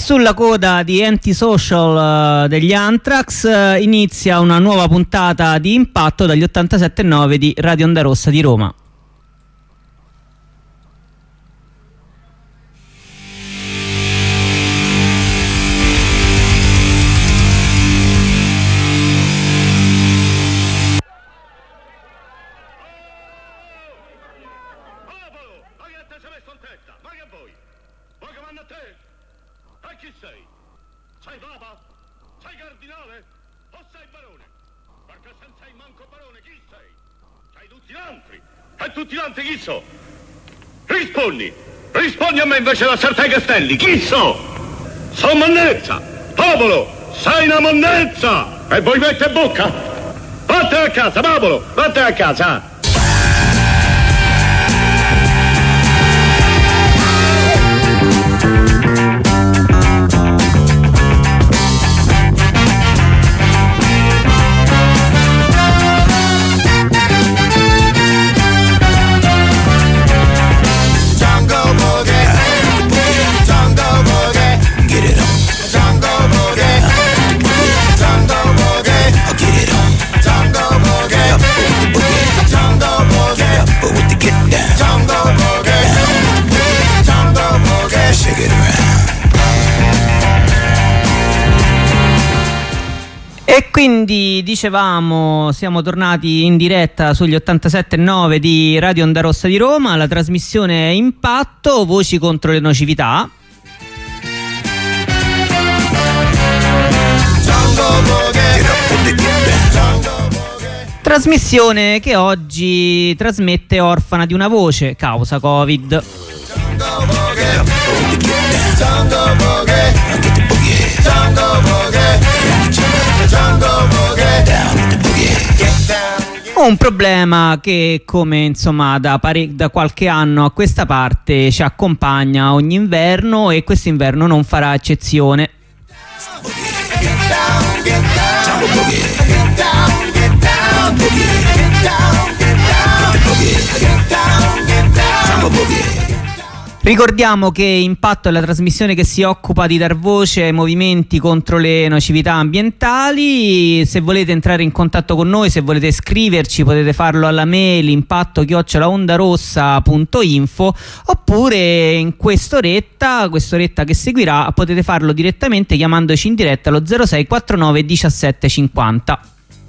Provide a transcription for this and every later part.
sulla coda di Antisocial degli Anthrax inizia una nuova puntata di Impatto dagli 87.9 di Radio Onda Rossa di Roma. Tutti l'altri chi so? Rispondi a me invece da Sartai Castelli, chi so? Sono monnezza, popolo, sei una monnezza e voi mette bocca? Vattene a casa, popolo, vattene a casa. E quindi dicevamo, siamo tornati in diretta sugli 87.9 di Radio Onda Rossa di Roma, la trasmissione Impatto, voci contro le nocività. Trasmissione che oggi trasmette orfana di una voce, causa Covid. Un problema che, come insomma da qualche anno a questa parte, ci accompagna ogni inverno e quest'inverno non farà eccezione. Ricordiamo che Impatto è la trasmissione che si occupa di dar voce ai movimenti contro le nocività ambientali. Se volete entrare in contatto con noi, se volete scriverci, potete farlo alla mail impatto@ondarossa.info, oppure in quest'oretta che seguirà potete farlo direttamente chiamandoci in diretta allo 06 49 17 50.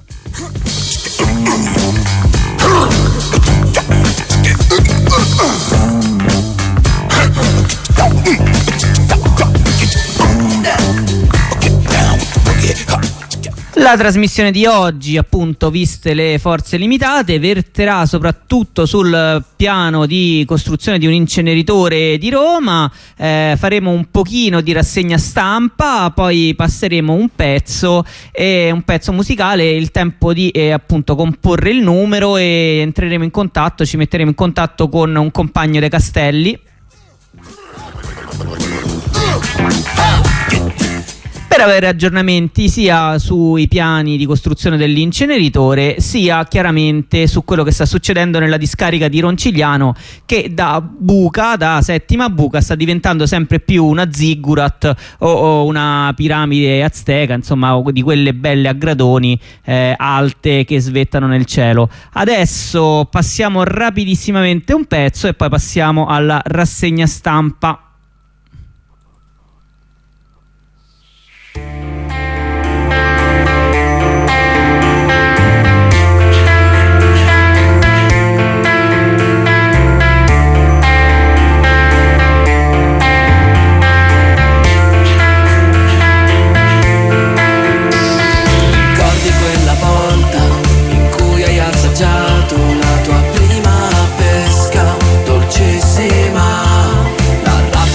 La trasmissione di oggi, appunto, viste le forze limitate, verterà soprattutto sul piano di costruzione di un inceneritore di Roma. Faremo un pochino di rassegna stampa, poi passeremo un pezzo musicale, il tempo di appunto comporre il numero, e entreremo in contatto, ci metteremo in contatto con un compagno dei Castelli per avere aggiornamenti sia sui piani di costruzione dell'inceneritore, sia chiaramente su quello che sta succedendo nella discarica di Roncigliano, che da settima buca, sta diventando sempre più una ziggurat o una piramide azteca, insomma, di quelle belle a gradoni alte che svettano nel cielo. Adesso passiamo rapidissimamente un pezzo e poi passiamo alla rassegna stampa. La tua prima pesca dolcissima, la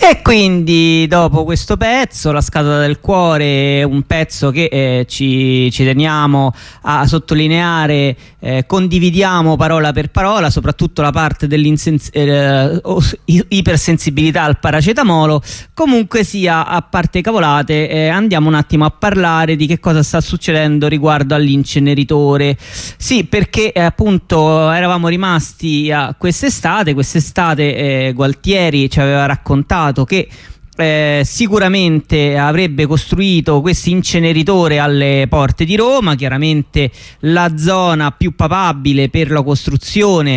E quindi dopo questo pezzo, La scatola del cuore, un pezzo che ci teniamo a sottolineare, condividiamo parola per parola, soprattutto la parte dell'ipersensibilità al paracetamolo. Comunque sia, a parte cavolate, andiamo un attimo a parlare di che cosa sta succedendo riguardo all'inceneritore. Sì, perché appunto eravamo rimasti a quest'estate Gualtieri ci aveva raccontato che sicuramente avrebbe costruito questo inceneritore alle porte di Roma. Chiaramente la zona più papabile per la costruzione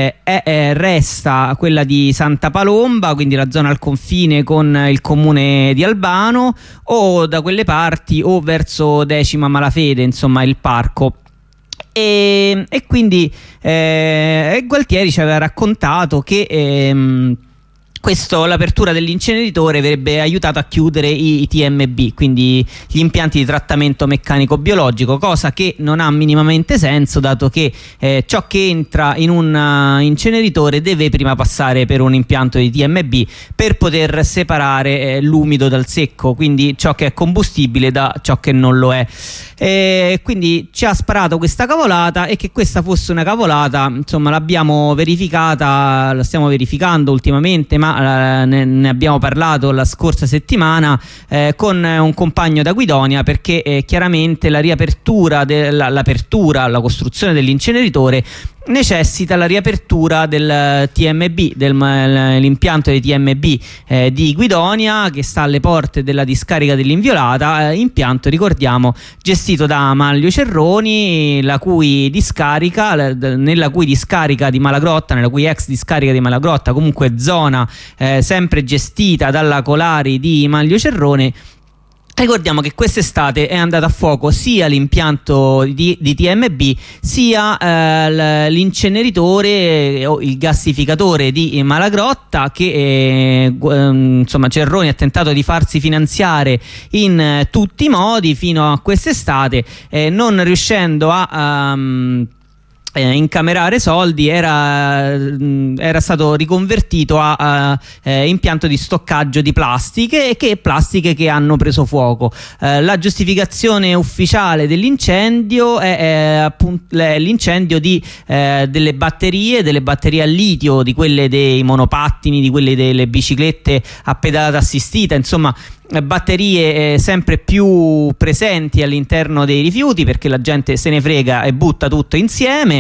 resta quella di Santa Palomba, quindi la zona al confine con il comune di Albano, o da quelle parti o verso Decima Malafede, insomma il parco. E quindi Gualtieri ci aveva raccontato che l'apertura dell'inceneritore avrebbe aiutato a chiudere i TMB, quindi gli impianti di trattamento meccanico biologico, cosa che non ha minimamente senso, dato che ciò che entra in un inceneritore deve prima passare per un impianto di TMB per poter separare l'umido dal secco, quindi ciò che è combustibile da ciò che non lo è. Quindi ci ha sparato questa cavolata, e che questa fosse una cavolata, insomma, l'abbiamo verificata, la stiamo verificando ultimamente, ma ne abbiamo parlato la scorsa settimana con un compagno da Guidonia, perché chiaramente la riapertura la costruzione dell'inceneritore necessita la riapertura del TMB, dell'impianto di TMB di Guidonia, che sta alle porte della discarica dell'Inviolata, impianto, ricordiamo, gestito da Manlio Cerroni, nella cui discarica di Malagrotta, nella cui ex discarica di Malagrotta, comunque zona sempre gestita dalla Colari di Manlio Cerrone. Ricordiamo che quest'estate è andato a fuoco sia l'impianto di TMB sia l'inceneritore o il gassificatore di Malagrotta, che insomma Cerroni ha tentato di farsi finanziare in tutti i modi fino a quest'estate, non riuscendo a incamerare soldi. Era stato riconvertito a impianto di stoccaggio di plastiche che hanno preso fuoco. La giustificazione ufficiale dell'incendio è appunto l'incendio delle batterie al litio, di quelle dei monopattini, di quelle delle biciclette a pedalata assistita, insomma batterie sempre più presenti all'interno dei rifiuti, perché la gente se ne frega e butta tutto insieme,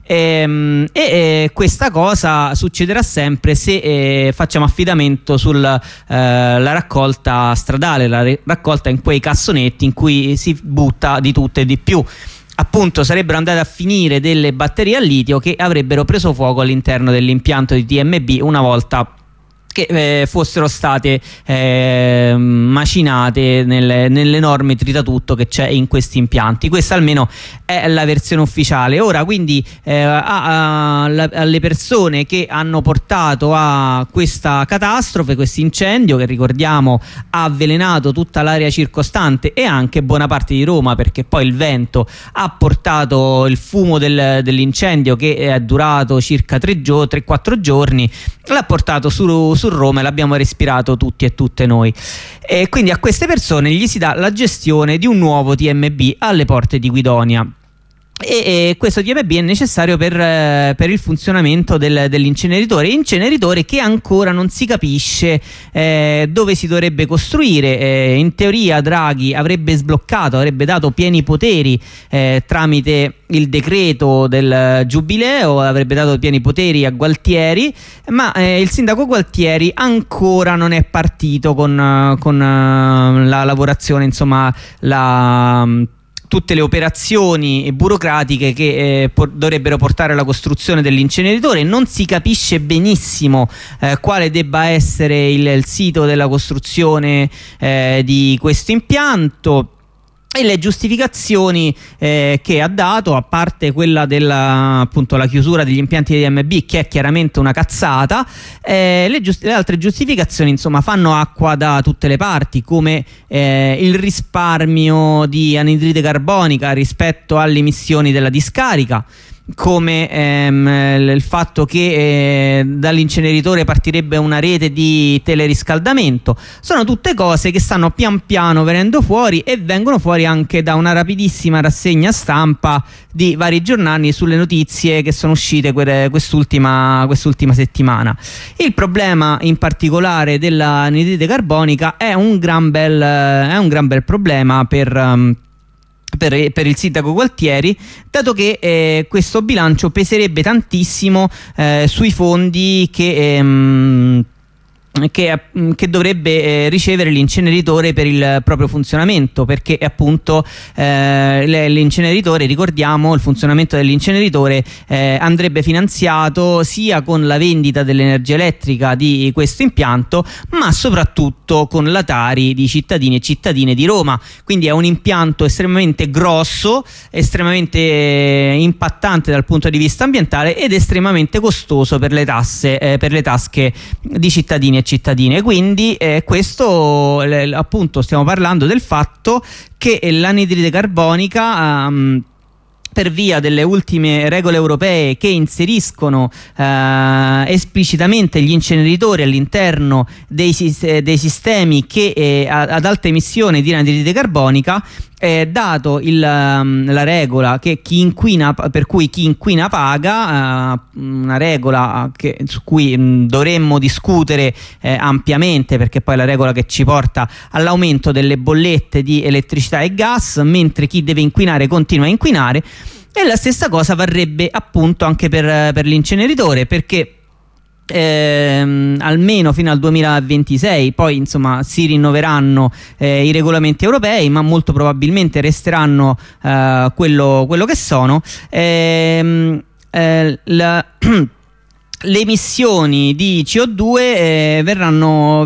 e questa cosa succederà sempre se facciamo affidamento sulla raccolta stradale, la raccolta in quei cassonetti in cui si butta di tutto e di più. Appunto, sarebbero andate a finire delle batterie al litio che avrebbero preso fuoco all'interno dell'impianto di TMB una volta che fossero state macinate nell'enorme tritatutto che c'è in questi impianti. Questa almeno è la versione ufficiale. Ora, quindi alle persone che hanno portato a questa catastrofe, questo incendio che, ricordiamo, ha avvelenato tutta l'area circostante e anche buona parte di Roma, perché poi il vento ha portato il fumo dell'incendio, che è durato circa 3-4 giorni, l'ha portato su Roma e l'abbiamo respirato tutti e tutte noi. E quindi a queste persone gli si dà la gestione di un nuovo TMB alle porte di Guidonia. E questo TMB è necessario per il funzionamento dell'inceneritore che ancora non si capisce dove si dovrebbe costruire. In teoria Draghi avrebbe dato pieni poteri tramite il decreto del Giubileo, avrebbe dato pieni poteri a Gualtieri, ma il sindaco Gualtieri ancora non è partito con la lavorazione, insomma tutte le operazioni burocratiche che dovrebbero portare alla costruzione dell'inceneritore. Non si capisce benissimo quale debba essere il sito della costruzione di questo impianto. E le giustificazioni che ha dato, a parte quella appunto la chiusura degli impianti di TMB, che è chiaramente una cazzata, le altre giustificazioni, insomma, fanno acqua da tutte le parti, come il risparmio di anidride carbonica rispetto alle emissioni della discarica. come il fatto che dall'inceneritore partirebbe una rete di teleriscaldamento. Sono tutte cose che stanno pian piano venendo fuori, e vengono fuori anche da una rapidissima rassegna stampa di vari giornali sulle notizie che sono uscite quest'ultima settimana. Il problema in particolare dell'anidride carbonica è un gran bel problema per il sindaco Gualtieri, dato che questo bilancio peserebbe tantissimo sui fondi che dovrebbe ricevere l'inceneritore per il proprio funzionamento, perché appunto l'inceneritore, ricordiamo, il funzionamento dell'inceneritore andrebbe finanziato sia con la vendita dell'energia elettrica di questo impianto, ma soprattutto con la Tari di cittadini e cittadine di Roma. Quindi è un impianto estremamente grosso, estremamente impattante dal punto di vista ambientale ed estremamente costoso per le tasche di cittadini e cittadine. Quindi questo appunto, stiamo parlando del fatto che l'anidride carbonica per via delle ultime regole europee che inseriscono esplicitamente gli inceneritori all'interno dei sistemi che ad alta emissione di anidride carbonica, dato la regola che per cui chi inquina paga, una regola su cui dovremmo discutere ampiamente, perché poi è la regola che ci porta all'aumento delle bollette di elettricità e gas, mentre chi deve inquinare continua a inquinare. E la stessa cosa varrebbe appunto anche per l'inceneritore, perché almeno fino al 2026 poi insomma si rinnoveranno i regolamenti europei, ma molto probabilmente resteranno quello che sono. Le emissioni di CO2 verranno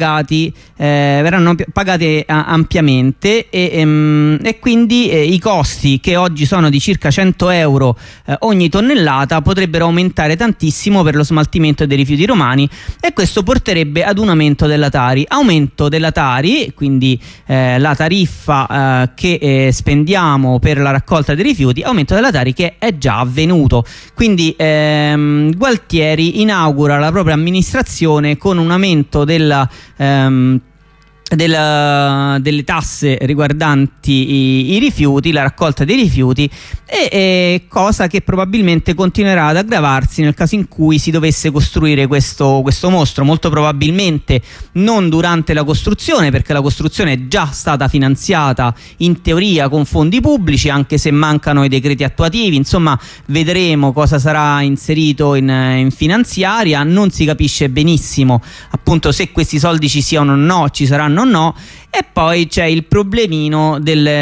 pagate ampiamente, e quindi i costi, che oggi sono di circa 100 euro ogni tonnellata, potrebbero aumentare tantissimo per lo smaltimento dei rifiuti romani, e questo porterebbe ad un aumento della Tari, quindi la tariffa che spendiamo per la raccolta dei rifiuti, aumento della Tari che è già avvenuto. Quindi Gualtieri inaugura la propria amministrazione con un aumento delle tasse riguardanti i rifiuti, la raccolta dei rifiuti, e cosa che probabilmente continuerà ad aggravarsi nel caso in cui si dovesse costruire questo mostro. Molto probabilmente non durante la costruzione, perché la costruzione è già stata finanziata in teoria con fondi pubblici, anche se mancano i decreti attuativi. Insomma, vedremo cosa sarà inserito in finanziaria. Non si capisce benissimo appunto se questi soldi ci siano o no, ci saranno o no. E poi c'è il problemino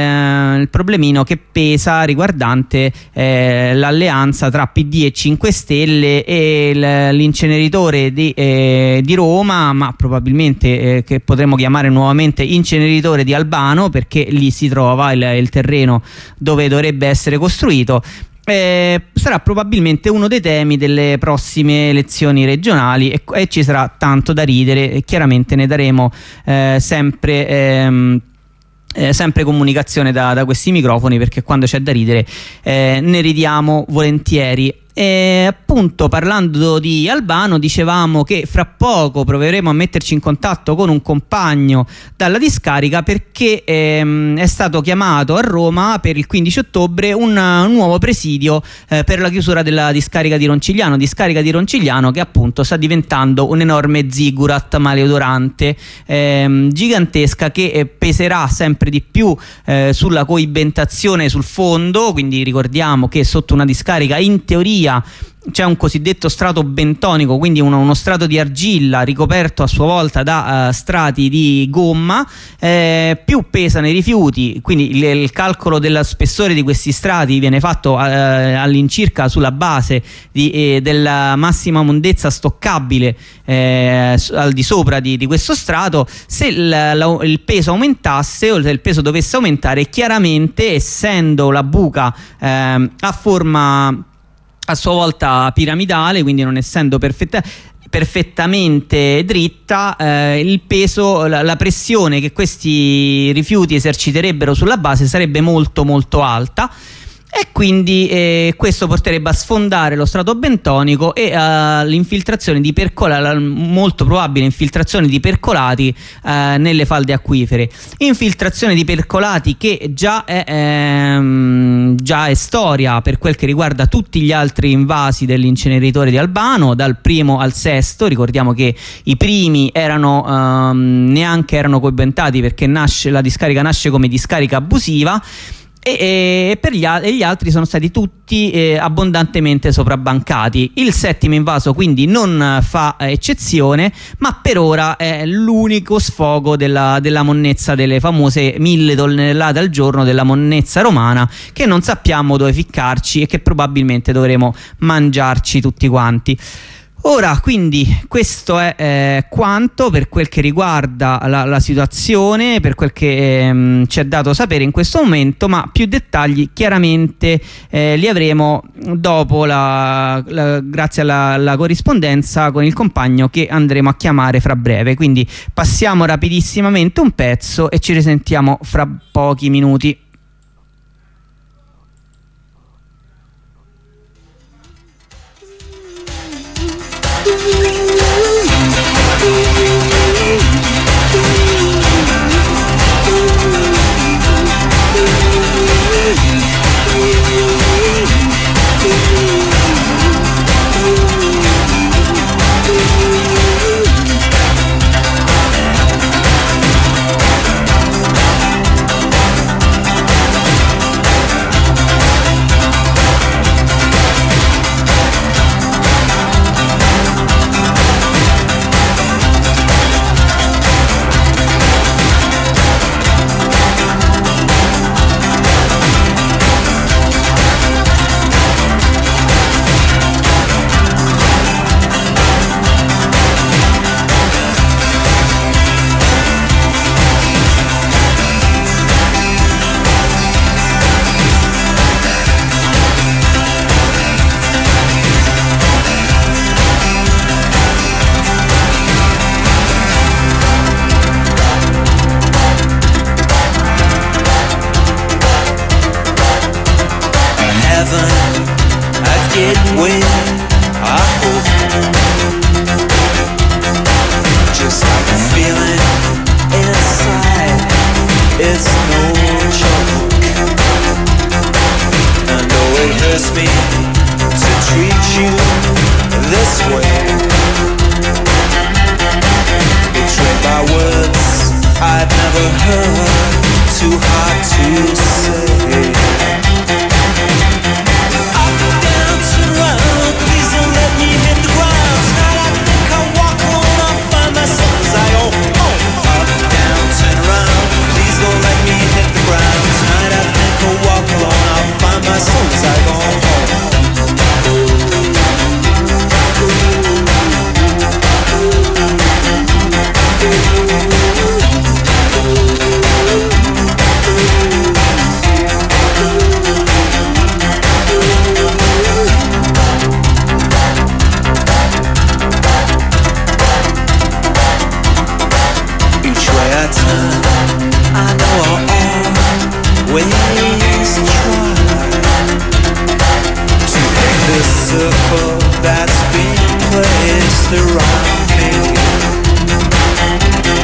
che pesa riguardante l'alleanza tra PD e 5 Stelle e l'inceneritore di Roma, ma probabilmente che potremmo chiamare nuovamente inceneritore di Albano, perché lì si trova il terreno dove dovrebbe essere costruito. Sarà probabilmente uno dei temi delle prossime elezioni regionali, e ci sarà tanto da ridere, e chiaramente ne daremo sempre comunicazione da questi microfoni, perché quando c'è da ridere ne ridiamo volentieri. Appunto, parlando di Albano, dicevamo che fra poco proveremo a metterci in contatto con un compagno dalla discarica, perché è stato chiamato a Roma per il 15 ottobre un nuovo presidio per la chiusura della discarica di Roncigliano, che appunto sta diventando un enorme zigurat maleodorante, gigantesca, che peserà sempre di più sulla coibentazione sul fondo. Quindi ricordiamo che sotto una discarica in teoria c'è un cosiddetto strato bentonico, quindi uno strato di argilla ricoperto a sua volta da strati di gomma. Più pesano i rifiuti, quindi il calcolo del spessore di questi strati viene fatto all'incirca sulla base della massima mondezza stoccabile al di sopra di questo strato. Se il peso aumentasse, o se il peso dovesse aumentare, chiaramente, essendo la buca a forma a sua volta piramidale, quindi non essendo perfettamente dritta, il peso, la pressione che questi rifiuti eserciterebbero sulla base sarebbe molto molto alta, e quindi questo porterebbe a sfondare lo strato bentonico e all'infiltrazione di percolati, molto probabile infiltrazione di percolati nelle falde acquifere. Infiltrazione di percolati che già è storia per quel che riguarda tutti gli altri invasi dell'inceneritore di Albano, dal primo al sesto. Ricordiamo che i primi neanche erano coibentati, perché la discarica nasce come discarica abusiva, e gli altri sono stati tutti abbondantemente sopravbancati. Il settimo invaso quindi non fa eccezione, ma per ora è l'unico sfogo della monnezza, delle famose 1000 tonnellate al giorno della monnezza romana, che non sappiamo dove ficcarci e che probabilmente dovremo mangiarci tutti quanti. Ora, quindi, questo è quanto per quel che riguarda la situazione, per quel che ci è dato sapere in questo momento, ma più dettagli chiaramente li avremo dopo, grazie alla corrispondenza con il compagno che andremo a chiamare fra breve. Quindi passiamo rapidissimamente un pezzo e ci risentiamo fra pochi minuti. That's been placed around me.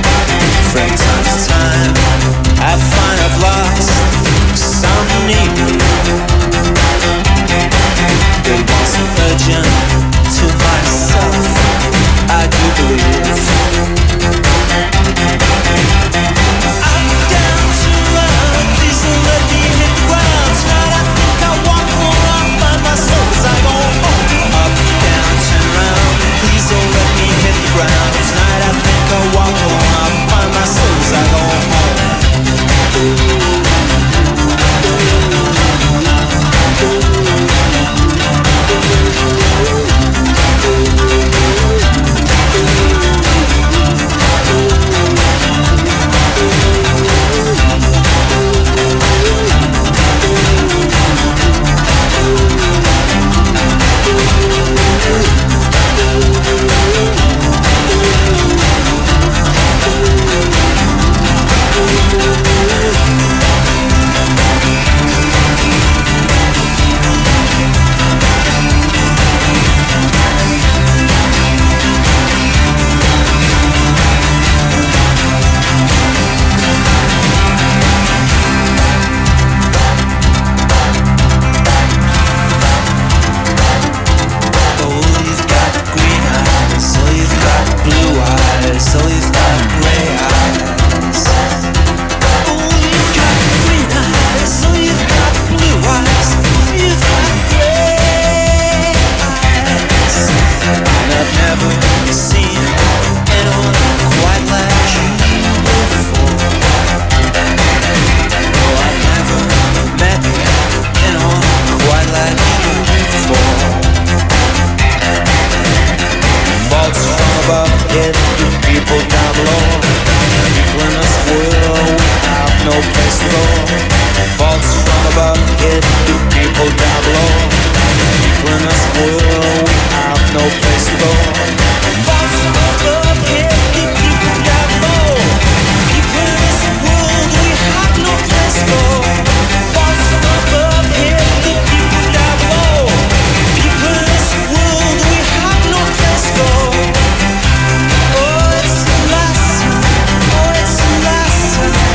place to go. Faults from above hit the people down below. People in this world, we have no place to go. Faults from above hit the people down below. People in this world, we have no place to go. Faults from above hit the people down below. People in this world, we have no place to go. Oh, it's the last time. Oh, it's the last time.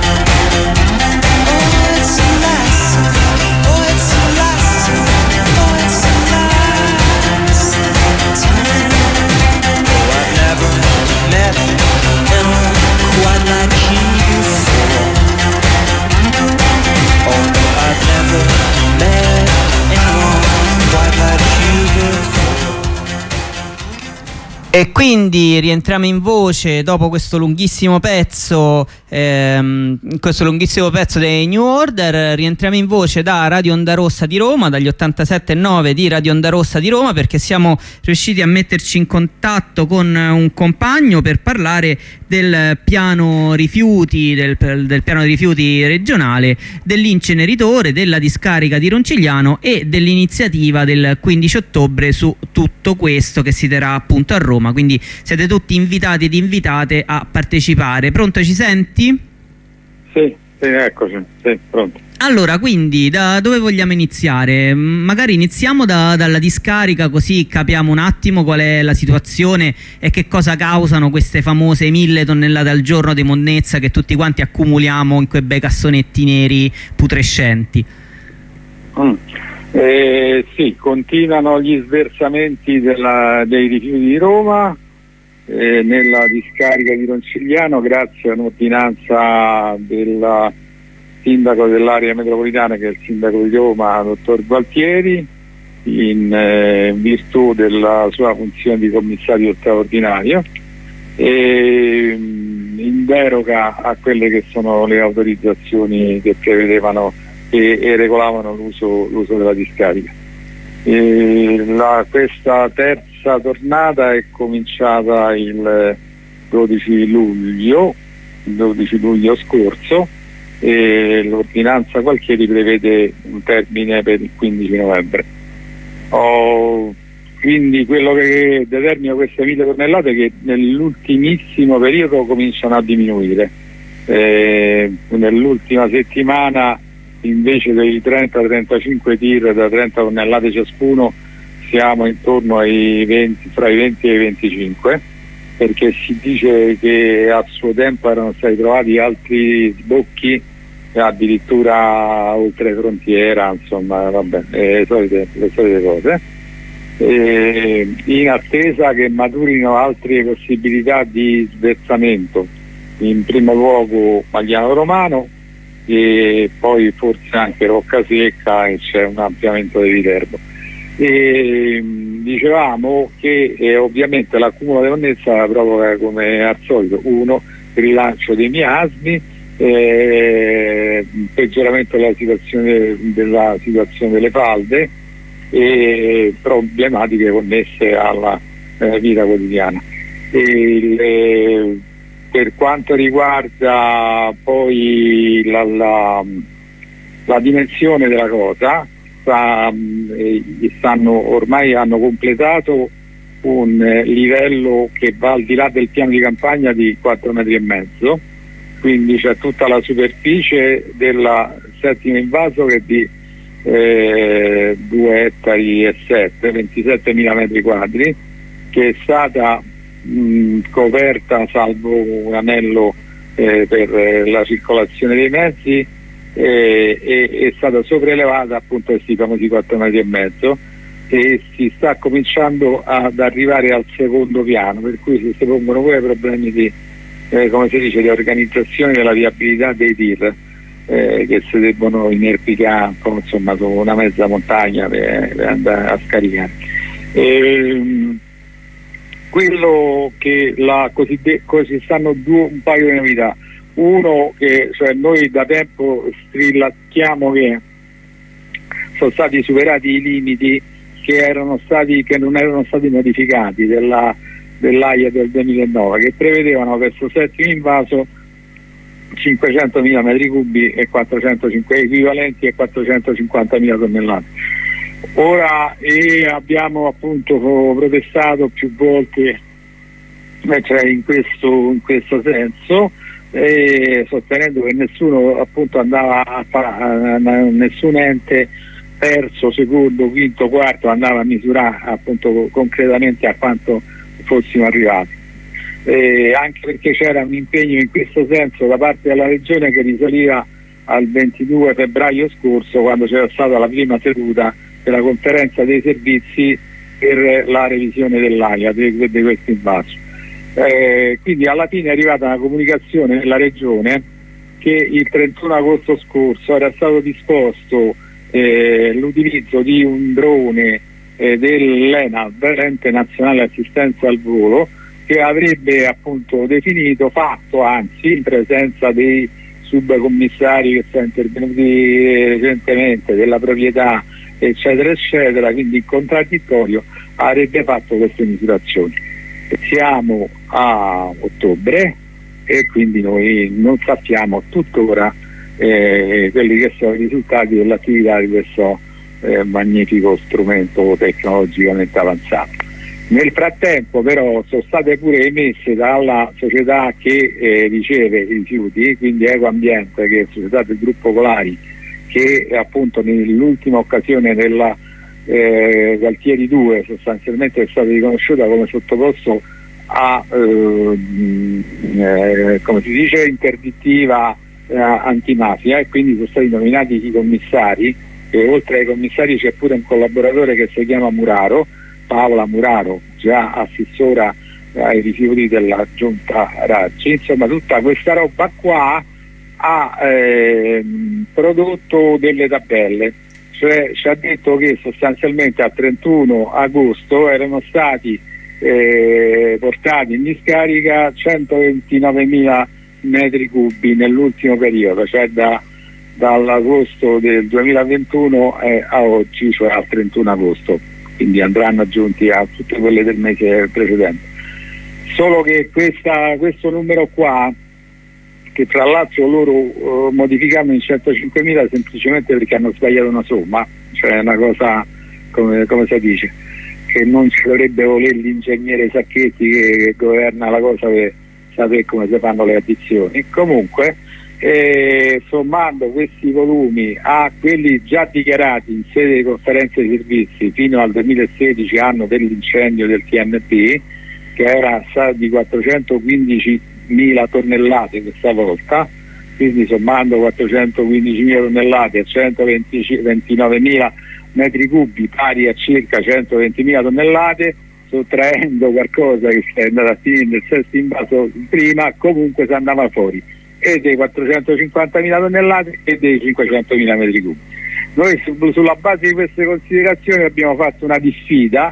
Oh, it's the last time. Oh, it's the last time. Oh, it's the last time. Oh, I've never met anyone quite like you before. Oh, no, I've never met anyone quite like you before. E quindi rientriamo in voce dopo questo lunghissimo pezzo dei New Order. Rientriamo in voce da Radio Onda Rossa di Roma, dagli 87.9 di Radio Onda Rossa di Roma, perché siamo riusciti a metterci in contatto con un compagno per parlare del piano rifiuti, del piano di rifiuti regionale, dell'inceneritore, della discarica di Roncigliano e dell'iniziativa del 15 ottobre su tutto questo, che si terrà appunto a Roma. Quindi siete tutti invitati ed invitate a partecipare. Pronto, ci senti? Sì, eccoci, sì, pronto. Allora, quindi da dove vogliamo iniziare? Magari iniziamo dalla discarica, così capiamo un attimo qual è la situazione e che cosa causano queste famose 1000 tonnellate al giorno di monnezza che tutti quanti accumuliamo in quei bei cassonetti neri putrescenti. Sì, continuano gli sversamenti dei rifiuti di Roma nella discarica di Roncigliano, grazie a un'ordinanza del sindaco dell'area metropolitana, che è il sindaco di Roma, dottor Gualtieri, in virtù della sua funzione di commissario straordinario, e in deroga a quelle che sono le autorizzazioni che prevedevano e regolavano l'uso della discarica. Questa terza tornata è cominciata il 12 luglio scorso, e l'ordinanza Gualtieri prevede un termine per il 15 novembre. Quindi quello che determina queste 1000 tonnellate, che nell'ultimissimo periodo cominciano a diminuire. Nell'ultima settimana, invece dei 30-35 tir da 30 tonnellate ciascuno, siamo intorno ai 20, fra i 20 e i 25, perché si dice che a suo tempo erano stati trovati altri sbocchi addirittura oltre frontiera, insomma, vabbè, le solite cose, in attesa che maturino altre possibilità di sversamento, in primo luogo Magliano Romano e poi forse anche Roccasecca, e c'è un ampliamento di Viterbo. Dicevamo che ovviamente l'accumulo di monnezza provoca, come al solito, il rilancio dei miasmi, peggioramento della situazione delle falde e problematiche connesse alla vita quotidiana. Per quanto riguarda poi la dimensione della cosa, ormai hanno completato un livello che va al di là del piano di campagna di 4,5 metri, quindi c'è tutta la superficie della settima invaso che è di 2,7 ettari, 27.000 metri quadri, che è stata coperta, salvo un anello per la circolazione dei mezzi, è stata sopraelevata appunto questi famosi 4,5 metri, e si sta cominciando ad arrivare al secondo piano, per cui si pongono pure problemi di come si dice, di organizzazione della viabilità dei tir, che si debbono inerpicare, insomma, su una mezza montagna per andare a scaricare. Quello che ci stanno un paio di novità. Uno, che cioè noi da tempo strillattiamo che sono stati superati i limiti che non erano stati modificati dell'AIA del 2009, che prevedevano verso settimo invaso 500.000 metri cubi e 405 equivalenti e 450.000 tonnellate. Ora abbiamo appunto protestato più volte, cioè in questo senso, sostenendo che nessuno appunto andava a fare, nessun ente terzo, secondo, quinto, quarto andava a misurare appunto concretamente a quanto fossimo arrivati, anche perché c'era un impegno in questo senso da parte della regione che risaliva al 22 febbraio scorso, quando c'era stata la prima seduta della conferenza dei servizi per la revisione dell'AIA di questo invaso. Quindi alla fine è arrivata una comunicazione nella regione che il 31 agosto scorso era stato disposto l'utilizzo di un drone dell'ENAV, Ente Nazionale Assistenza al Volo, che avrebbe appunto fatto anzi in presenza dei subcommissari che sono intervenuti recentemente, della proprietà eccetera eccetera, quindi in contraddittorio avrebbe fatto queste misurazioni. Siamo a ottobre e quindi noi non sappiamo tuttora quelli che sono i risultati dell'attività di questo magnifico strumento tecnologicamente avanzato. Nel frattempo però sono state pure emesse dalla società che riceve i rifiuti, quindi Ecoambiente, che è la società del gruppo Polari, che appunto nell'ultima occasione della Galtieri 2 sostanzialmente è stata riconosciuta come sottoposto a come si dice interdittiva antimafia, e quindi sono stati nominati i commissari, e oltre ai commissari c'è pure un collaboratore che si chiama Muraro, Paola Muraro, già assessora ai rifiuti della giunta Raggi. Insomma, tutta questa roba qua ha prodotto delle tabelle, cioè ci ha detto che sostanzialmente a 31 agosto erano stati portati in discarica 129.000 metri cubi nell'ultimo periodo, cioè dall'agosto del 2021 a oggi, cioè al 31 agosto, quindi andranno aggiunti a tutte quelle del mese precedente. Solo che questo numero qua, che tra l'altro loro modificano in 105.000 semplicemente perché hanno sbagliato una somma, cioè una cosa come si dice, che non ci dovrebbe volere l'ingegnere Sacchetti che governa la cosa per sapere come si fanno le addizioni. Comunque sommando questi volumi a quelli già dichiarati in sede di conferenze di servizi fino al 2016, anno dell'incendio del TNP, che era di 415.000 tonnellate questa volta, quindi sommando 415.000 tonnellate a 129.000 metri cubi pari a circa 120.000 tonnellate, sottraendo qualcosa che è andato a finire nel sesto invaso prima, comunque si andava fuori e dei 450.000 tonnellate e dei 500.000 metri cubi. Noi sulla base di queste considerazioni abbiamo fatto una diffida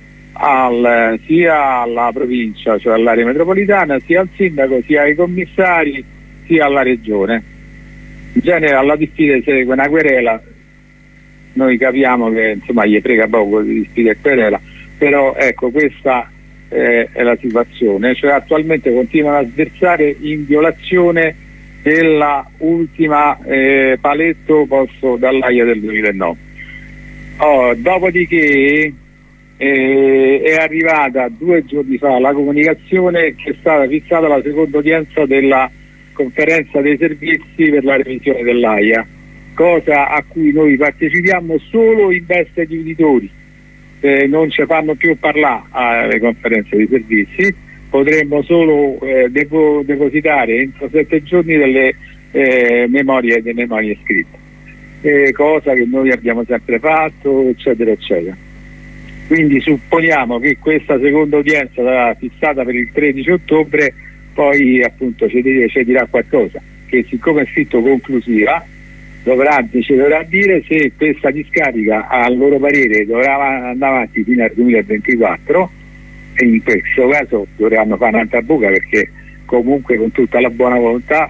sia alla provincia, cioè all'area metropolitana, sia al sindaco, sia ai commissari, sia alla regione. In genere alla diffida segue una querela, noi capiamo che insomma gli frega poco di diffida e querela, però ecco, questa è la situazione, cioè attualmente continuano a sversare in violazione della ultima paletto posto dall'AIA del 2009. Dopodiché è arrivata 2 giorni fa la comunicazione che è stata fissata la seconda udienza della conferenza dei servizi per la revisione dell'AIA, cosa a cui noi partecipiamo solo in veste di uditori. Non ci fanno più parlare alle conferenze dei servizi, potremmo solo depositare entro 7 giorni delle memorie scritte, cosa che noi abbiamo sempre fatto, eccetera eccetera. Quindi supponiamo che questa seconda udienza sarà fissata per il 13 ottobre, poi appunto ci dirà qualcosa, che siccome è scritto conclusiva ci dovrà dire se questa discarica a loro parere dovrà andare avanti fino al 2024, e in questo caso dovranno fare un'altra buca, perché comunque con tutta la buona volontà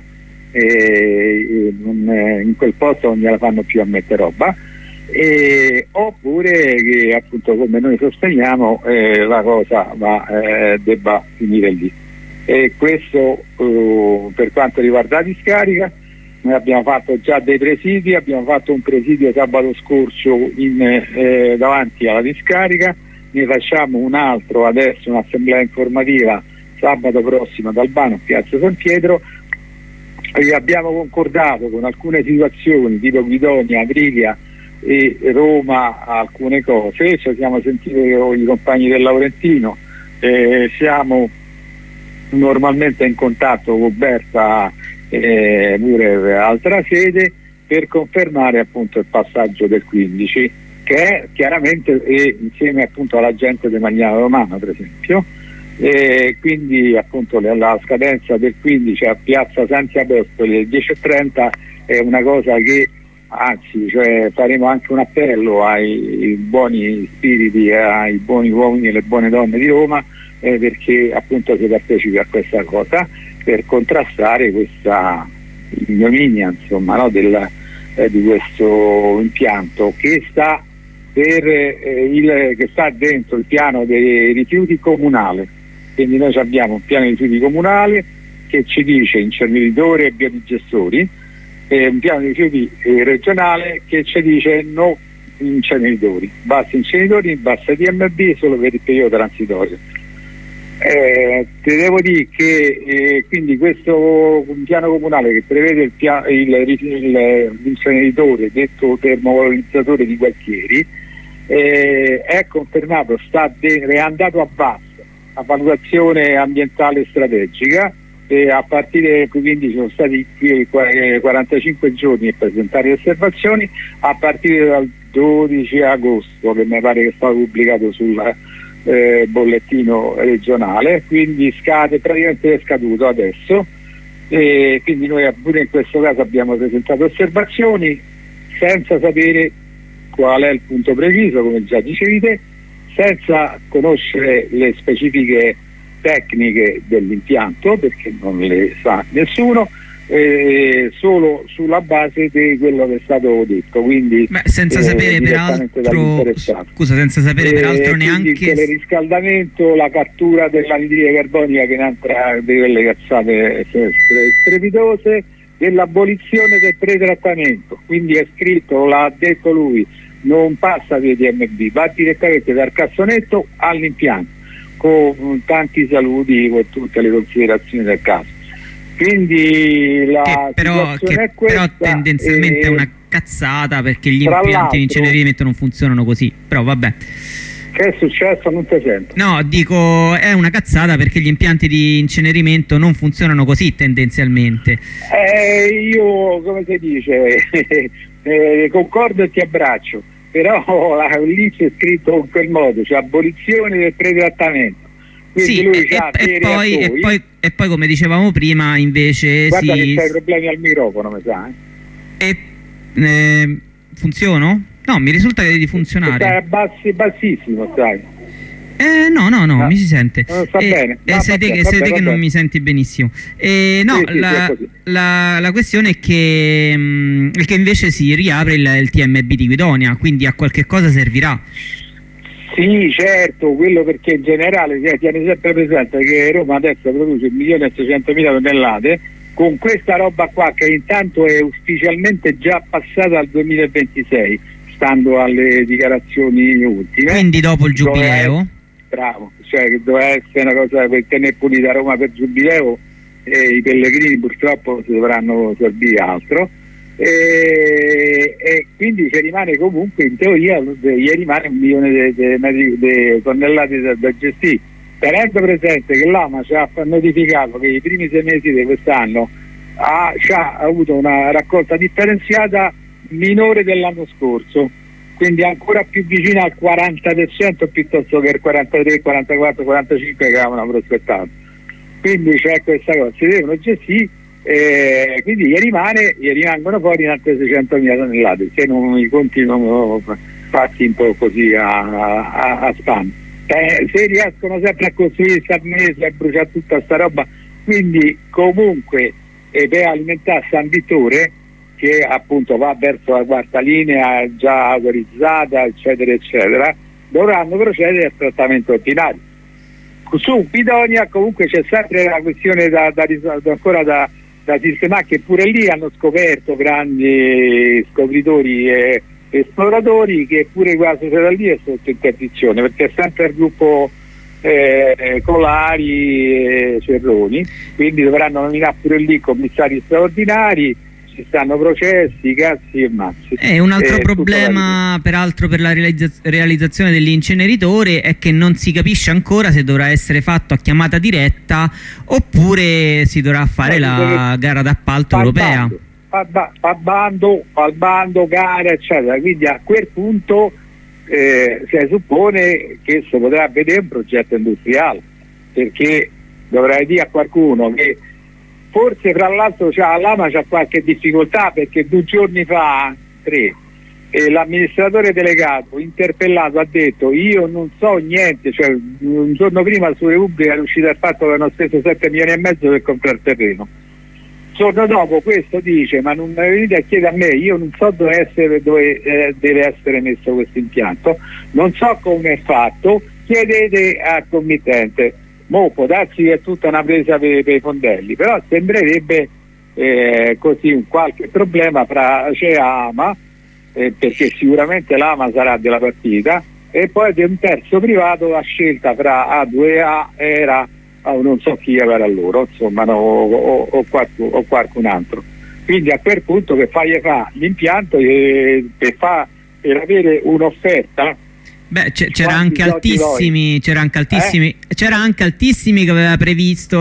in quel posto non gliela fanno più a mettere roba, oppure che appunto, come noi sosteniamo, la cosa debba finire lì. E questo per quanto riguarda la discarica. Noi abbiamo fatto già dei presidi, abbiamo fatto un presidio sabato scorso davanti alla discarica, ne facciamo un altro adesso, un'assemblea informativa sabato prossimo ad Albano, Piazza San Pietro, e abbiamo concordato con alcune situazioni tipo Guidonia, Aprilia e Roma alcune cose, ci siamo sentiti con i compagni del Laurentino, siamo normalmente in contatto con Berta pure altra sede per confermare appunto il passaggio del 15, che è chiaramente insieme appunto alla gente di Magliano Romano per esempio, quindi appunto la scadenza del 15 a Piazza Santi Apostoli alle 10:30 è una cosa che anzi, cioè, faremo anche un appello ai buoni spiriti, ai buoni uomini e le buone donne di Roma, perché appunto si partecipi a questa cosa per contrastare questa ignominia, insomma, no, di questo impianto che sta che sta dentro il piano dei rifiuti comunale. Quindi noi abbiamo un piano dei rifiuti comunale che ci dice inceneritori e biodigestori, e un piano di rifiuti regionale che ci dice no inceneritori, basta inceneritori, basta DMB solo per il periodo transitorio. Ti devo dire che quindi questo piano comunale che prevede l'inceneritore detto termovalorizzatore di Gualtieri è confermato, è andato a basso a valutazione ambientale strategica, e a partire quindi sono stati 45 giorni per presentare le osservazioni, a partire dal 12 agosto che mi pare che è stato pubblicato sul bollettino regionale, quindi praticamente è scaduto adesso, e quindi noi pure in questo caso abbiamo presentato osservazioni senza sapere qual è il punto preciso, come già dicevi te, senza conoscere le specifiche tecniche dell'impianto perché non le sa nessuno, solo sulla base di quello che è stato detto, quindi senza sapere peraltro neanche il teleriscaldamento, la cattura dell'anidride carbonica, che è un'altra di quelle cazzate strepitose, dell'abolizione del pretrattamento. Quindi è scritto, l'ha detto lui, non passa via DMB, va direttamente dal cassonetto all'impianto, con tanti saluti, con tutte le considerazioni del caso. Quindi la situazione è questa, però tendenzialmente è una cazzata, perché gli impianti di incenerimento non funzionano così, però vabbè. Che è successo? Non ti sento. No, dico, è una cazzata perché gli impianti di incenerimento non funzionano così tendenzialmente. Io, come si dice, concordo e ti abbraccio, però lì c'è scritto in quel modo, cioè abolizione del pretrattamento. Sì, lui e poi come dicevamo prima invece guarda che c'hai problemi al microfono, mi sa. Funziono? No, mi risulta di funzionare. Stai bassissimo, sai. No, mi si sente. Sta bene. Sei te che non mi senti benissimo. La questione è che invece si riapre il TMB di Guidonia, quindi a qualche cosa servirà. Sì, certo, quello perché in generale tieni sempre presente che Roma adesso produce 1.600.000 tonnellate, con questa roba qua che intanto è ufficialmente già passata al 2026, stando alle dichiarazioni ultime. Quindi dopo il giubileo? Bravo, cioè che doveva essere una cosa per tenere pulita Roma per giubileo, e i pellegrini purtroppo si dovranno servire altro. E quindi ci rimane comunque, in teoria gli rimane 1 milione di tonnellate da gestire, tenendo presente che l'AMA ci ha notificato che i primi 6 mesi di quest'anno ha avuto una raccolta differenziata minore dell'anno scorso, quindi ancora più vicina al 40% piuttosto che il 43, 44, 45 che avevano prospettato. Quindi c'è questa cosa, si devono gestire. Quindi gli rimangono fuori in altre 600.000 tonnellate, se non i conti non fatti un po' così a spam. Se riescono sempre a costruire il mese, a bruciare tutta sta roba, quindi comunque per alimentare San Vittore, che appunto va verso la quarta linea già autorizzata, eccetera eccetera, dovranno procedere al trattamento ordinario. Su Pidonia comunque c'è sempre la questione ancora da sistemare, che pure lì hanno scoperto grandi scopritori e esploratori, che pure quella società lì è sotto interdizione, perché è sempre il gruppo Colari e Cerroni, quindi dovranno nominare pure lì commissari straordinari. Ci stanno processi, cazzi e mazzi. Un altro problema peraltro per la realizzazione dell'inceneritore è che non si capisce ancora se dovrà essere fatto a chiamata diretta oppure si dovrà fare la gara d'appalto europea. Al bando, gara eccetera, quindi a quel punto si suppone che si potrà vedere un progetto industriale, perché dovrai dire a qualcuno che forse fra l'altro l'AMA c'ha qualche difficoltà, perché 2 giorni fa, 3, l'amministratore delegato interpellato ha detto io non so niente, cioè un giorno prima su Repubblica è uscito il fatto che hanno speso 7 milioni e mezzo per comprare il terreno. Il giorno dopo questo dice ma non venite a chiedere a me, io non so dove deve essere messo questo impianto, non so come è fatto, chiedete al committente. Mo può darsi che è tutta una presa per i fondelli, però sembrerebbe così un qualche problema fra CEA e AMA, perché sicuramente l'AMA sarà della partita, e poi di un terzo privato la scelta fra A2A era non so chi era loro, insomma, o qualcun altro. Quindi a quel punto che fagli fa l'impianto per avere un'offerta. Beh, c'era anche Altissimi che aveva previsto,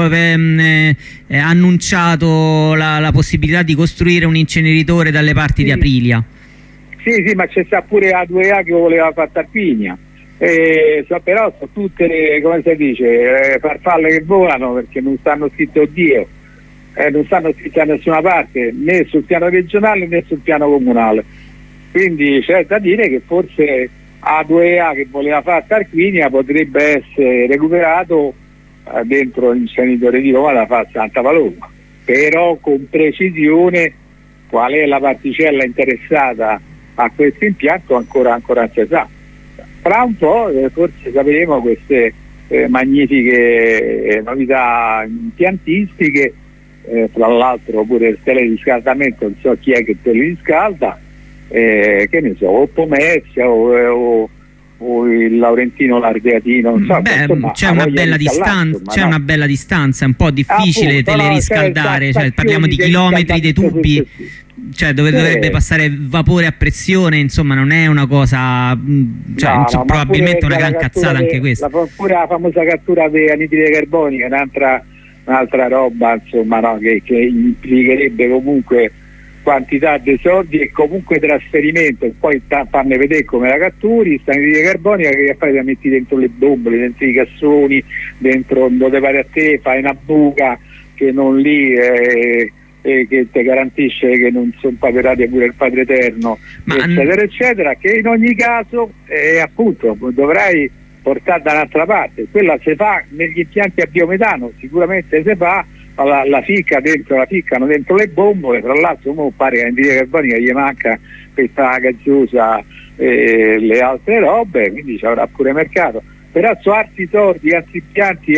annunciato la possibilità di costruire un inceneritore dalle parti di Aprilia. Sì, ma c'è sta pure A2A che voleva fare Tarquinia. Però sono tutte, come si dice, farfalle che volano, perché non stanno scritte oddio, non stanno scritte da nessuna parte, né sul piano regionale né sul piano comunale. Quindi c'è da dire che forse A2A che voleva fare Tarquinia potrebbe essere recuperato dentro l'inceneritore di Roma da fare Santa Paloma, però con precisione qual è la particella interessata a questo impianto ancora non si sa. Fra un po' forse sapremo queste magnifiche novità impiantistiche, tra l'altro pure il teleriscaldamento, non so chi è che teleriscalda, che ne so, o Pomezia o il Laurentino Lardeatino, non so. Insomma, c'è una bella distanza, è un po' difficile teleriscaldare, parliamo di chilometri dei tubi, dove dovrebbe passare vapore a pressione, insomma non è una cosa, probabilmente una gran cazzata anche questa. Pure la famosa cattura di anidride carbonica, un'altra roba, insomma, che implicherebbe comunque quantità di soldi e comunque trasferimento, e poi farne vedere come la catturi, sta anidride carbonica che fai, la metti dentro le bombole, dentro i cassoni, dentro dove pare a te, fai una buca che non lì che ti garantisce che non sono paperati pure il Padre Eterno, eccetera eccetera, che in ogni caso appunto dovrai portare da un'altra parte. Quella si fa negli impianti a biometano, sicuramente si fa, la ficcano dentro le bombole. Tra l'altro mo pare che l'anidride carbonica gli manca per la gaggiosa le altre robe, quindi ci avrà pure mercato, però su altri soldi, altri impianti,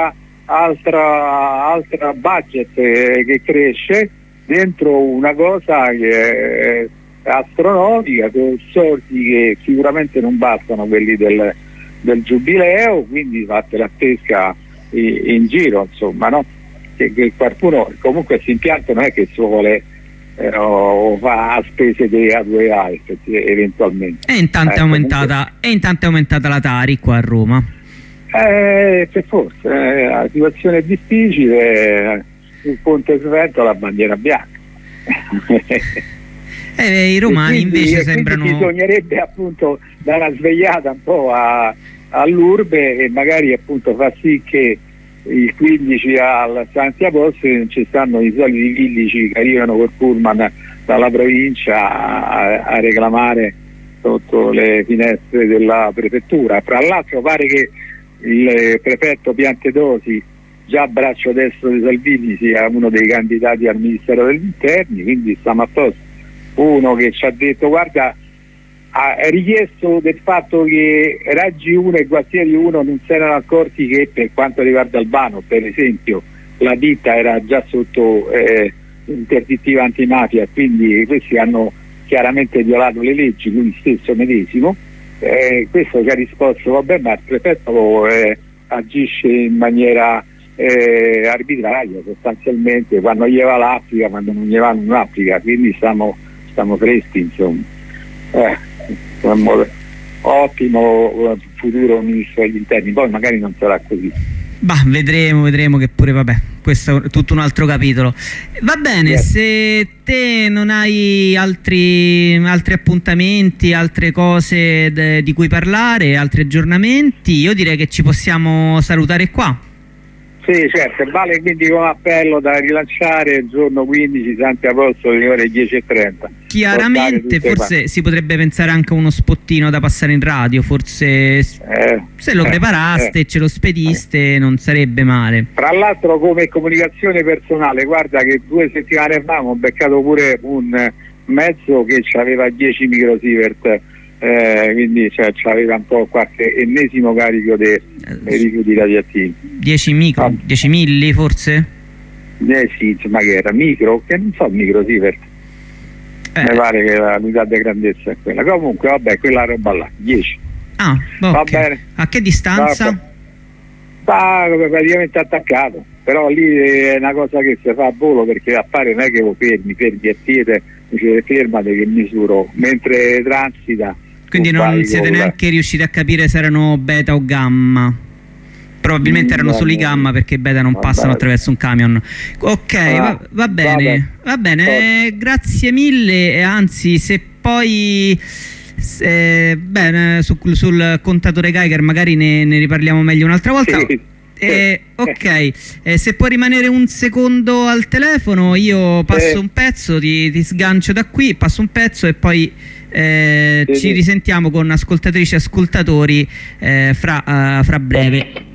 altra budget che cresce dentro una cosa che è astronomica, con soldi che sicuramente non bastano quelli del giubileo, quindi fatte la pesca in giro, insomma, no? Che qualcuno comunque questo impianto non è che si vuole fa a spese di A2A eventualmente. E intanto è aumentata la Tari qua a Roma. Forse la situazione è difficile, sul Ponte Svento la bandiera bianca. I romani invece sembrano. Bisognerebbe appunto dare una svegliata un po' all'urbe e magari appunto far sì che il 15 al Santi Apostoli non ci stanno i soliti villici che arrivano col pullman dalla provincia a reclamare sotto le finestre della prefettura. Fra l'altro pare che il prefetto Piantedosi, già braccio destro di Salvini, sia uno dei candidati al Ministero degli Interni, quindi stiamo a posto. Uno che ci ha detto guarda, ha richiesto del fatto che Raggi 1 e Gualtieri 1 non si erano accorti che per quanto riguarda Albano, per esempio, la ditta era già sotto interdittiva antimafia, quindi questi hanno chiaramente violato le leggi, lui stesso medesimo. Questo che ha risposto, vabbè, ma il prefetto agisce in maniera arbitraria sostanzialmente, quando gli va l'applica, quando non gli va non applica, quindi stiamo freschi, insomma. Ottimo futuro ministro degli interni, poi magari non sarà così. Bah, vedremo che pure, vabbè, questo è tutto un altro capitolo. Va bene, se te non hai altri appuntamenti, altre cose di cui parlare, altri aggiornamenti, io direi che ci possiamo salutare qua. Sì, certo, vale quindi come appello da rilanciare il giorno 15 Santi Apostoli alle ore 10:30. Chiaramente, forse si potrebbe pensare anche a uno spottino da passare in radio, forse se lo preparaste e ce lo spediste non sarebbe male. Tra l'altro, come comunicazione personale, guarda che 2 settimane fa ho beccato pure un mezzo che aveva 10 microsievert, quindi aveva un po' qualche ennesimo carico dei rifiuti radioattivi. 10 milli forse? Sì, insomma, che era micro, che non so microsievert. Mi pare che l'unità di grandezza è quella. Comunque, vabbè, quella roba là, 10. Ah, okay. Va bene. A che distanza? Sta praticamente attaccato, però lì è una cosa che si fa a volo, perché a fare non è che lo fermi a piede, fermate che misuro mentre transita. Quindi non siete neanche riusciti a capire se erano beta o gamma? Probabilmente erano solo i gamma, perché i beta non passano attraverso un camion. Ok, va bene, va bene, grazie mille. Anzi, se poi sul contatore Geiger magari ne riparliamo meglio un'altra volta. Sì. Ok, se puoi rimanere un secondo al telefono, io passo un pezzo, ti sgancio da qui, passo un pezzo e poi ci risentiamo con ascoltatrici e ascoltatori fra breve.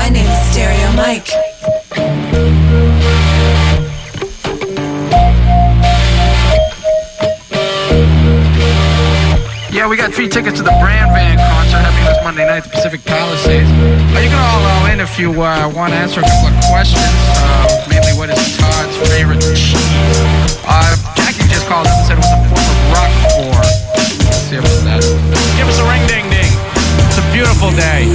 My name is Stereo Mike. Yeah, we got free tickets to the Brand Van concert happening this Monday night at the Pacific Palisades. You can all in if you want to answer a couple of questions. Mainly, what is Todd's favorite cheese? Jackie just called up and said it was a form of Roquefort. Let's see about that. Give us a ring ding ding. It's a beautiful day.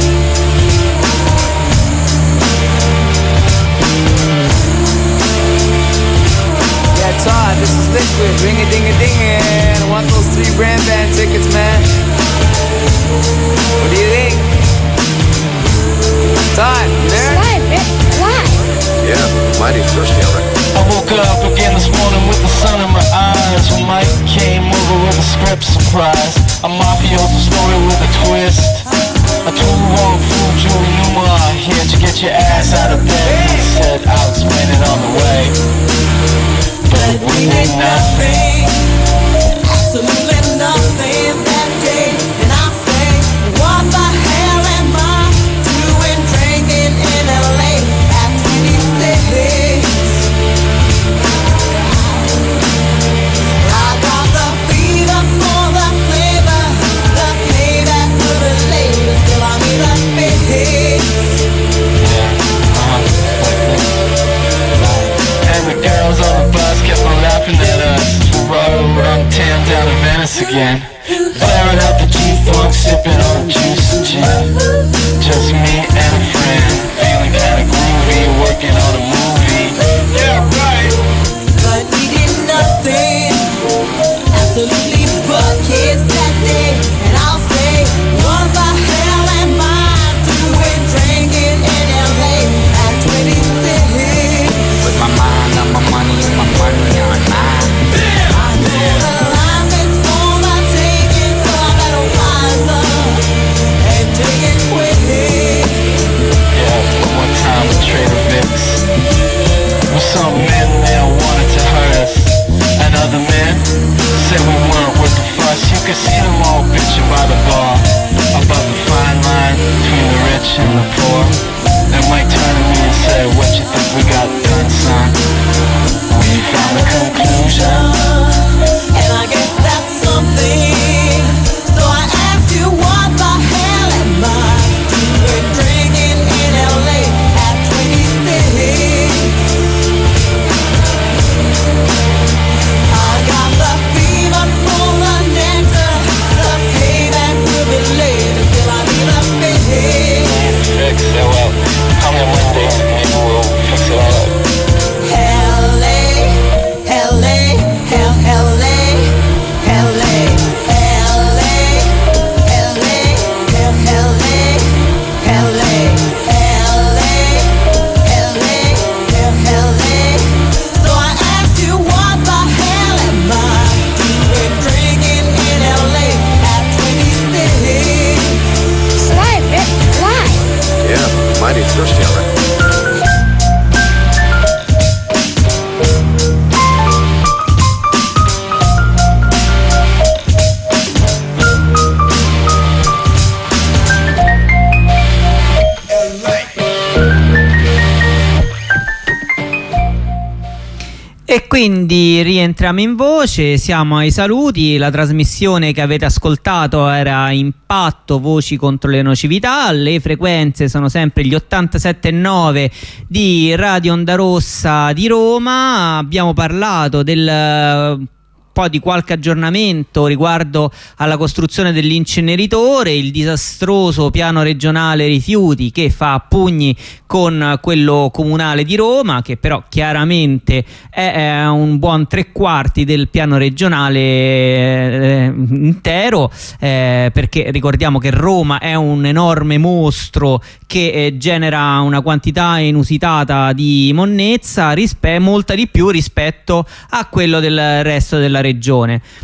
Yeah, Todd, this is Liquid. Ring-a-ding-a-ding-a. I want those 3 Brand Van tickets, man. What do you think? Todd, you there? Yeah, mighty thirsty, alright. I woke up again this morning with the sun in my eyes when Mike came over with a script surprise. A mafioso story with a twist. A two-wrong fool, Julie Newmar, here to get your ass out of bed. He said, I'll explain it on the way. But we did nothing, absolutely nothing that day. And I say, what the hell am I doing drinking in LA at 26? I got the fever for the flavor, the payback for the labor. Still I need a fix. And the girls on the bus kept on laughing at us. We rode around town down to Venice again, flaring out the G-Funk, sipping on juice and gin. Just me and a friend, feeling kinda groovy, working on a movie. Yeah, right. But we did nothing, absolutely but kids that day. And I'll say, what the hell am I doing drinking in LA at 26? With my mind on my money and my money on mine. I know the life is for the taking, so I better rise up and take it quick. Yeah, one more time with Trader Vic's. With some men there wanted to hurt us, and other men said we weren't worth the fuss. You could see them all bitching by the bar about the fine line between the rich and the poor. Then Mike turned to me and said, what you think we got done, son? We found a conclusion, and I guess that's something. So I asked you, what the hell am I doing drinking in LA at 26? I got the fever for the nectar, the payback will be later. Still I need a fix. Fix it, well, come here Monday and maybe we'll fix it all up. Yeah, mighty thirsty, alright. E quindi rientriamo in voce, siamo ai saluti. La trasmissione che avete ascoltato era Impatto, voci contro le nocività. Le frequenze sono sempre gli 87,9 di Radio Onda Rossa di Roma. Abbiamo parlato del po' di qualche aggiornamento riguardo alla costruzione dell'inceneritore, il disastroso piano regionale rifiuti che fa a pugni con quello comunale di Roma, che però chiaramente è un buon 3/4 del piano regionale intero, perché ricordiamo che Roma è un enorme mostro che genera una quantità inusitata di monnezza, molta di più rispetto a quello del resto della regione.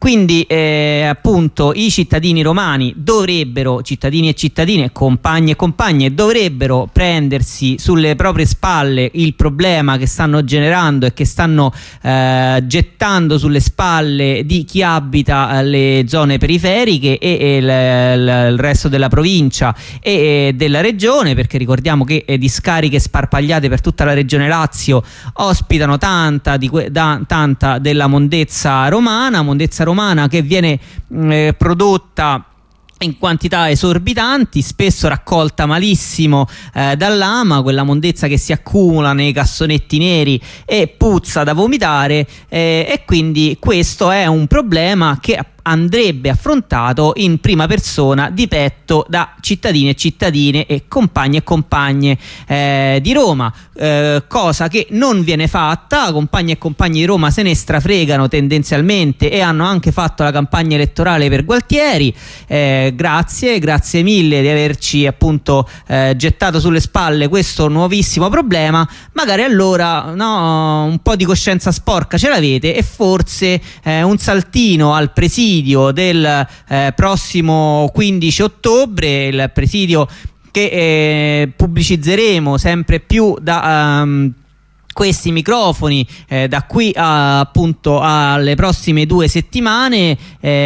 quindi appunto i cittadini romani dovrebbero, cittadini e cittadine, compagni e compagne, dovrebbero prendersi sulle proprie spalle il problema che stanno generando e che stanno gettando sulle spalle di chi abita le zone periferiche e il resto della provincia e della regione, perché ricordiamo che discariche sparpagliate per tutta la regione Lazio ospitano tanta della mondezza romana che viene prodotta in quantità esorbitanti, spesso raccolta malissimo dall'AMA, quella mondezza che si accumula nei cassonetti neri e puzza da vomitare, e quindi questo è un problema che andrebbe affrontato in prima persona, di petto, da cittadini e cittadine e compagni e compagne di Roma, cosa che non viene fatta. Compagni e compagni di Roma se ne strafregano tendenzialmente e hanno anche fatto la campagna elettorale per Gualtieri. Grazie mille di averci appunto gettato sulle spalle questo nuovissimo problema. Magari allora un po' di coscienza sporca ce l'avete e forse un saltino al presidio del prossimo 15 ottobre, il presidio che pubblicizzeremo sempre più da questi microfoni da qui appunto alle prossime 2 settimane,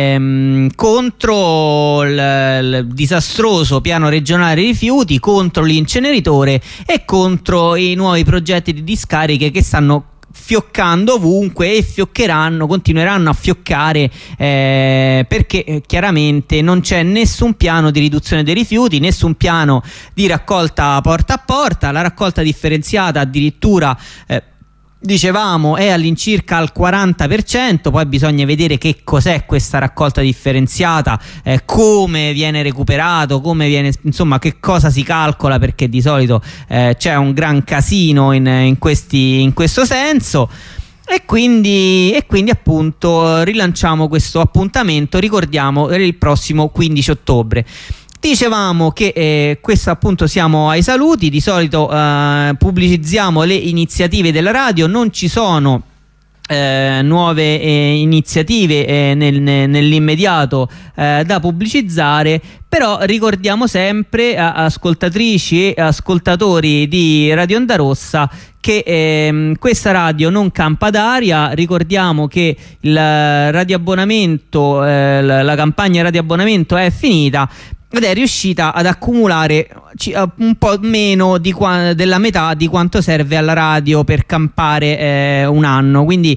contro il disastroso piano regionale rifiuti, contro l'inceneritore e contro i nuovi progetti di discariche che stanno fioccando ovunque e continueranno a fioccare, perché chiaramente non c'è nessun piano di riduzione dei rifiuti, nessun piano di raccolta porta a porta. La raccolta differenziata addirittura dicevamo è all'incirca al 40%, poi bisogna vedere che cos'è questa raccolta differenziata, come viene recuperato, insomma che cosa si calcola, perché di solito c'è un gran casino in questo senso. E quindi appunto rilanciamo questo appuntamento, ricordiamo il prossimo 15 ottobre. Dicevamo che questo appunto siamo ai saluti, di solito pubblicizziamo le iniziative della radio, non ci sono nuove iniziative nell'immediato da pubblicizzare, però ricordiamo sempre a ascoltatrici e ascoltatori di Radio Onda Rossa che questa radio non campa d'aria. Ricordiamo che il radioabbonamento, la campagna radioabbonamento è finita ed è riuscita ad accumulare un po' meno della metà di quanto serve alla radio per campare un anno. Quindi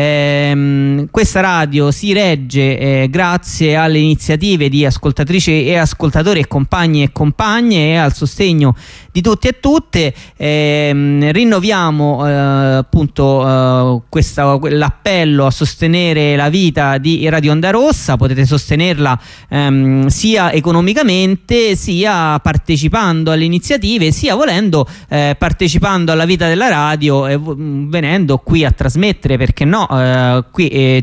questa radio si regge grazie alle iniziative di ascoltatrici e ascoltatori e compagni e compagne e al sostegno di tutti e tutte. Rinnoviamo appunto l'appello a sostenere la vita di Radio Onda Rossa. Potete sostenerla sia economicamente sia partecipando alle iniziative, sia volendo partecipando alla vita della radio e venendo qui a trasmettere, perché no, qui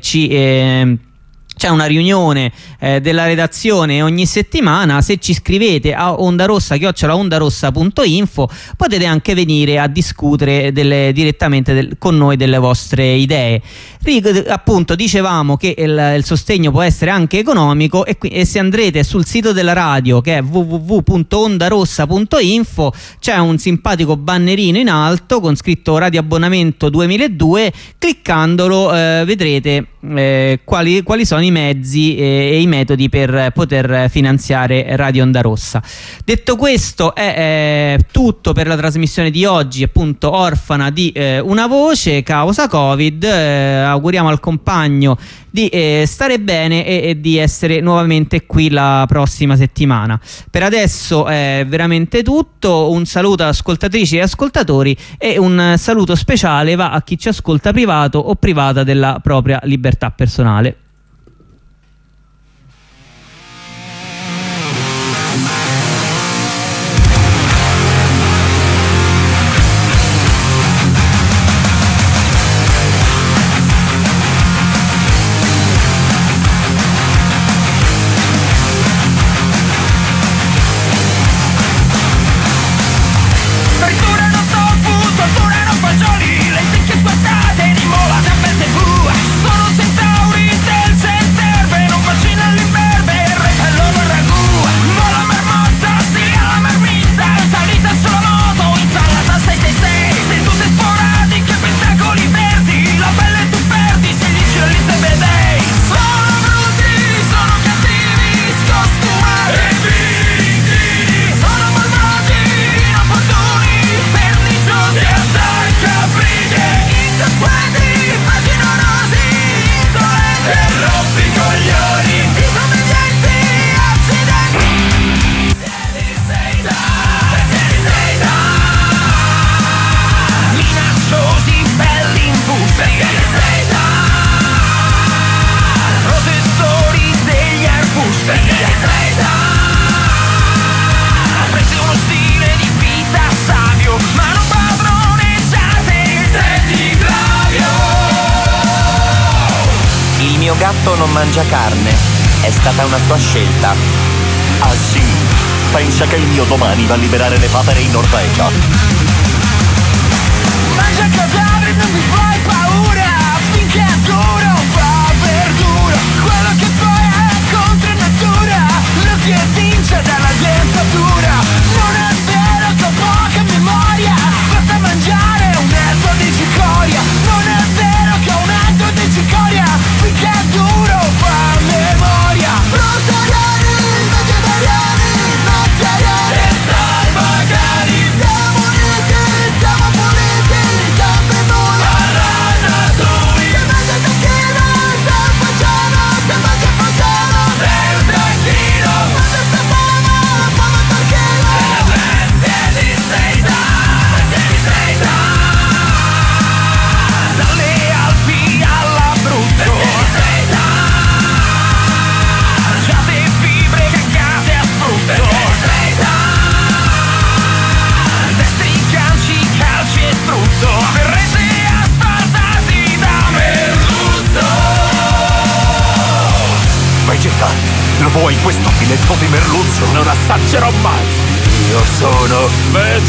c'è una riunione della redazione ogni settimana. Se ci scrivete a ondarossa@ondarossa.info potete anche venire a discutere direttamente con noi delle vostre idee. Appunto dicevamo che il sostegno può essere anche economico e se andrete sul sito della radio, che è www.ondarossa.info, c'è un simpatico bannerino in alto con scritto radioabbonamento 2002. Cliccandolo vedrete quali sono i mezzi e i metodi per poter finanziare Radio Onda Rossa. Detto questo, è tutto per la trasmissione di oggi, appunto orfana di una voce causa Covid. Auguriamo al compagno di stare bene e di essere nuovamente qui la prossima settimana. Per adesso è veramente tutto. Un saluto a ascoltatrici e ascoltatori e un saluto speciale va a chi ci ascolta privato o privata della propria libertà personale. Fagioli, lenticchie squartate di mola da Belzebù. Sono centauri gatto non mangia carne. È stata una sua scelta. Ah sì? Pensa che il mio domani va a liberare le papere in Norvegia. Mangia cadaveri, non mi fai paura, finché è duro fa verdura. Quello che fai è contro natura, lo si evince dalla dentatura. Non è vero che ho poca memoria, basta mangiare un etto di cicoria. Non è vero che ho un etto di cicoria, finché è duro fa memoria. Fruttariani, vegetariani, naziariani e salvagani. Siamo uniti, siamo puliti, tanto in nulla. Se mangia tacchino, se facciano, se mangia facciano. Sei un tacchino, quando sta fama, la fama tacchino. E la bestia di Seitan, di Seitan. Dalle Alpi all'Abruzzo, di Seitan. Mangiate fibre, cagate a spruzzo, di Seitan. Destri, ganci, calci e struzzo, verrete asfaltati da merluzzo. Vegeta, lo vuoi questo filetto di merluzzo? Non assaggerò mai. Io sono Vegeta.